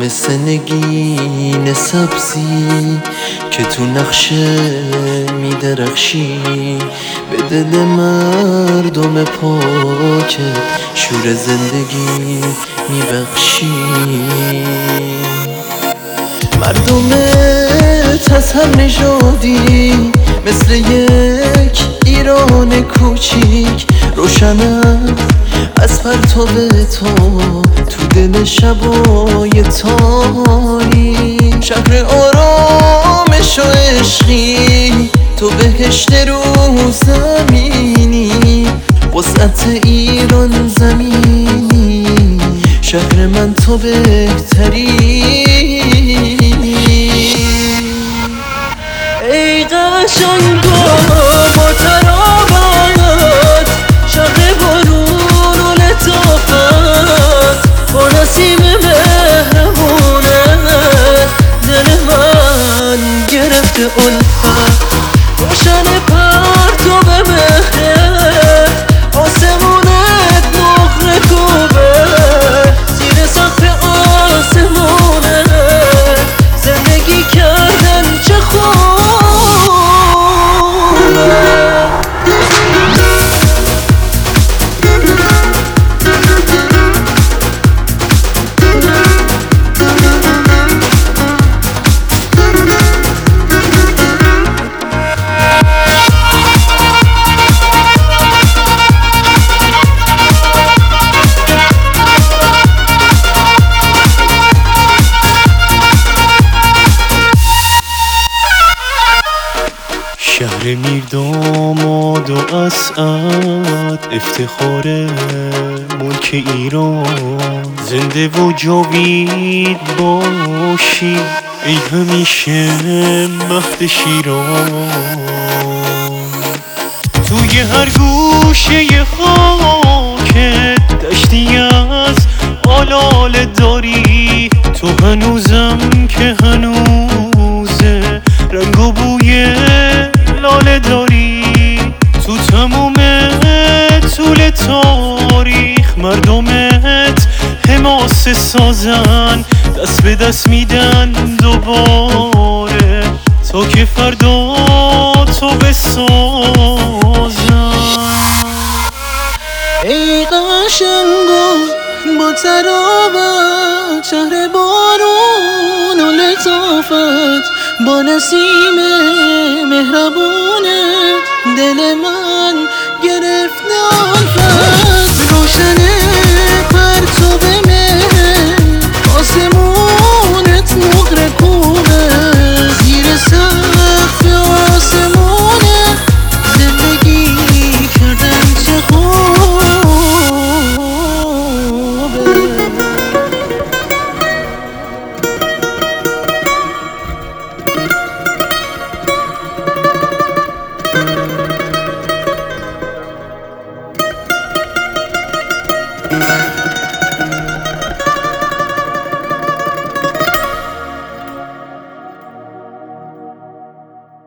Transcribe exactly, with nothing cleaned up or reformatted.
مثل نگین سبزی که تو نقشه میدرخشی، به دل مردم پاک شور زندگی میبخشی. مردمت از هر نژادی مثل یک ایران کوچیک، روشنم از پرتاب تو تو دل شبای تاریک. شهر آرامش و عشقی، تو بهشت رو زمینی، وسعت ایران زمینی، شهر من تو بهتری. ای قشنگا با ترابت، شق بارون و لطافت، با نسیم مهربونت دل من گرفته الفت. روشن پرتاب مهرت، آسمونت نقره کوبه، زیر سقف آسمونت زندگی کردن چه خوب. شهر میرداماد و اسعد، افتخار ملک ایران، زنده و جاوید باشی ای همیشه مهد شیران. توی هر گوشه خاکت دشتی از آلاله داری، تو هنوزم که هنوزه رنگ و بوی لاله داری. تو تموم طول تاریخ مردمت حماسه سازن، دست به دست میدن دوباره تا که فردا تو بسازن. ای قشنگا با ترابت، شهر بارون و لطافت، با نسیم مهربونه